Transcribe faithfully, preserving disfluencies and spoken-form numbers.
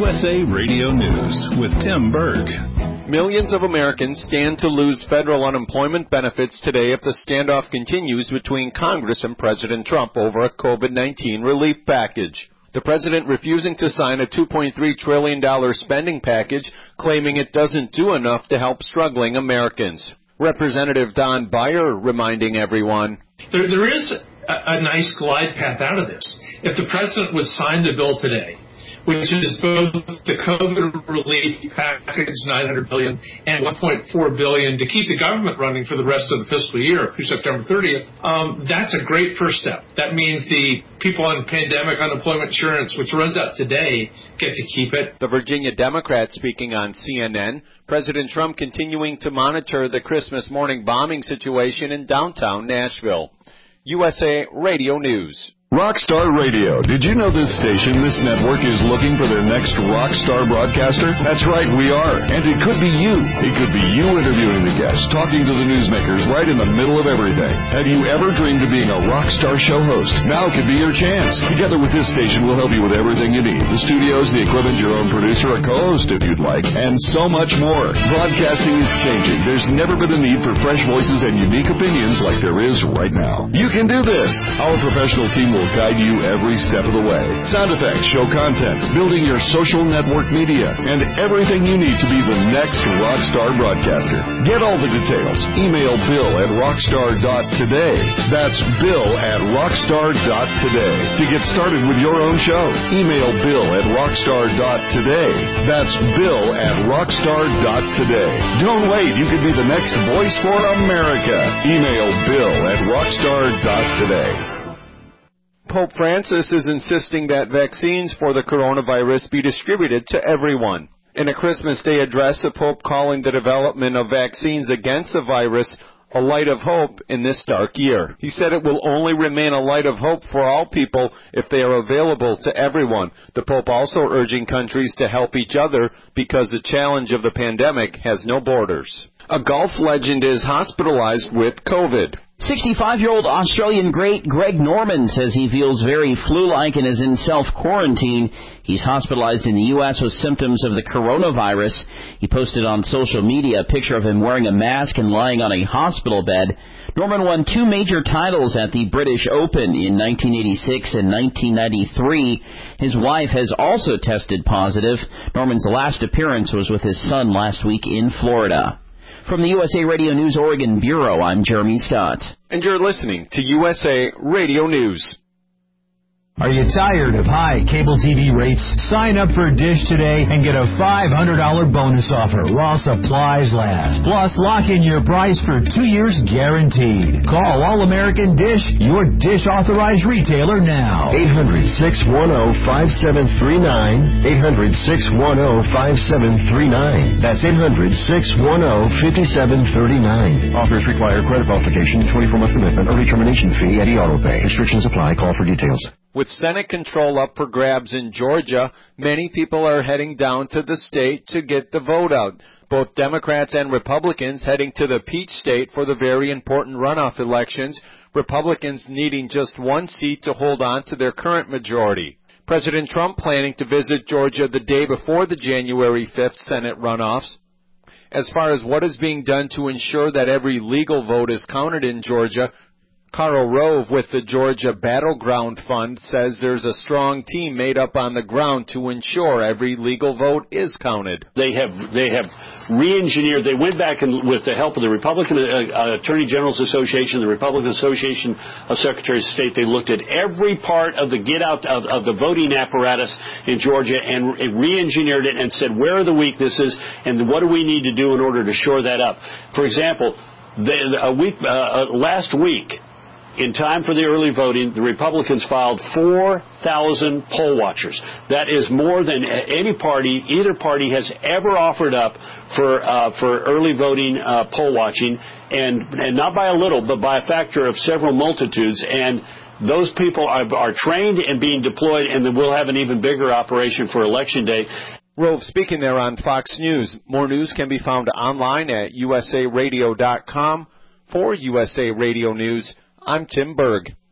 U S A Radio News with Tim Berg. Millions of Americans stand to lose federal unemployment benefits today if the standoff continues between Congress and President Trump over a COVID nineteen relief package. The president refusing to sign a two point three trillion dollars spending package, claiming it doesn't do enough to help struggling Americans. Representative Don Beyer reminding everyone, There, there is a, a nice glide path out of this. If the president would sign the bill today, which is both the COVID relief package, nine hundred billion dollars, and one point four billion dollars to keep the government running for the rest of the fiscal year through September thirtieth, um, that's a great first step. That means the people on pandemic unemployment insurance, which runs out today, get to keep it. The Virginia Democrat speaking on C N N, President Trump continuing to monitor the Christmas morning bombing situation in downtown Nashville. U S A Radio News. Rockstar Radio. Did you know this station, this network, is looking for their next rockstar broadcaster? That's right, we are. And it could be you. It could be you interviewing the guests, talking to the newsmakers right in the middle of everything. Have you ever dreamed of being a rockstar show host? Now could be your chance. Together with this station, we'll help you with everything you need. The studios, the equipment, your own producer, a co-host if you'd like, and so much more. Broadcasting is changing. There's never been a need for fresh voices and unique opinions like there is right now. You can do this. Our professional team will guide you every step of the way. Sound effects, show content, building your social network media, and everything you need to be the next rockstar broadcaster. Get all the details. Email Bill at rockstar dot today. That's Bill at rockstar dot today. To get started with your own show, email Bill at rockstar dot today. That's Bill at rockstar dot today. Don't wait. You could be the next voice for America. Email Bill at rockstar dot today. Pope Francis is insisting that vaccines for the coronavirus be distributed to everyone. In a Christmas Day address, the Pope calling the development of vaccines against the virus a light of hope in this dark year. He said it will only remain a light of hope for all people if they are available to everyone. The Pope also urging countries to help each other because the challenge of the pandemic has no borders. A golf legend is hospitalized with COVID. sixty-five-year-old Australian great Greg Norman says he feels very flu-like and is in self-quarantine. He's hospitalized in the U S with symptoms of the coronavirus. He posted on social media a picture of him wearing a mask and lying on a hospital bed. Norman won two major titles at the British Open in nineteen eighty-six and nineteen ninety-three. His wife has also tested positive. Norman's last appearance was with his son last week in Florida. From the U S A Radio News Oregon Bureau, I'm Jeremy Scott. And you're listening to U S A Radio News. Are you tired of high cable T V rates? Sign up for Dish today and get a five hundred dollars bonus offer while supplies last. Plus, lock in your price for two years guaranteed. Call All-American Dish, your Dish authorized retailer now. eight hundred, six one zero, five seven three nine. eight hundred, six one zero, five seven three nine. That's eight hundred, six one zero, five seven three nine. Offers require credit verification, twenty-four month commitment, early termination fee, Eddie Auto Pay. Restrictions apply. Call for details. With Senate control up for grabs in Georgia, many people are heading down to the state to get the vote out. Both Democrats and Republicans heading to the Peach State for the very important runoff elections, Republicans needing just one seat to hold on to their current majority. President Trump planning to visit Georgia the day before the January fifth Senate runoffs. As far as what is being done to ensure that every legal vote is counted in Georgia, Karl Rove with the Georgia Battleground Fund says there's a strong team made up on the ground to ensure every legal vote is counted. They have they have re-engineered. They went back and with the help of the Republican uh, Attorney General's Association, the Republican Association of Secretaries of State. They looked at every part of the get out of, of the voting apparatus in Georgia and re-engineered it and said where are the weaknesses and what do we need to do in order to shore that up. For example, the, a week uh, last week, in time for the early voting, the Republicans filed four thousand poll watchers. That is more than any party, either party, has ever offered up for uh, for early voting uh, poll watching, and, and not by a little, but by a factor of several multitudes. And those people are, are trained and being deployed, and then we'll have an even bigger operation for Election Day. Rove speaking there on Fox News. More news can be found online at U S A radio dot com. For U S A Radio News, I'm Tim Berg.